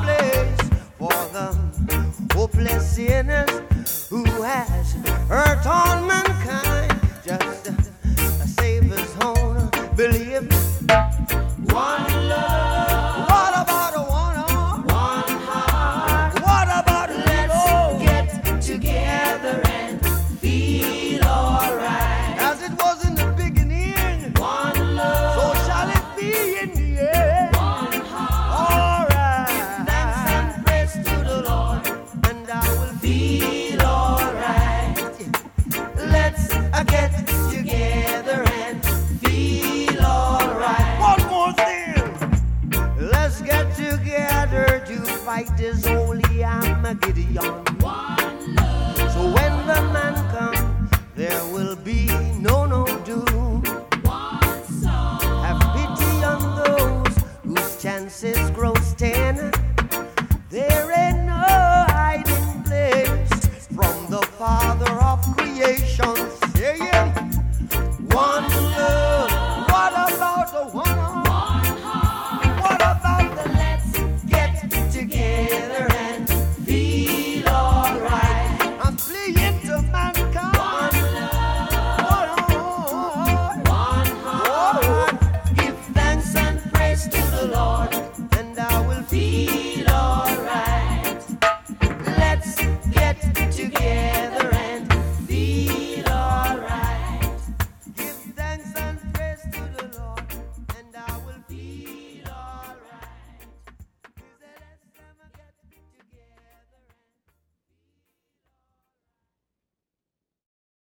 place for the hopeless sinners who has hurt all mankind. Just a Savior's own belief. One love. What about a one heart? What about let's get together and feel alright? As it was in the beginning, one love. So shall it be in the end. One heart. Alright. Thanks and praise to the Lord, and I will feel alright. Let's get together and feel alright. One more thing. Let's get together to fight this holy Armageddon. One love. So when the man comes, there will be no doom.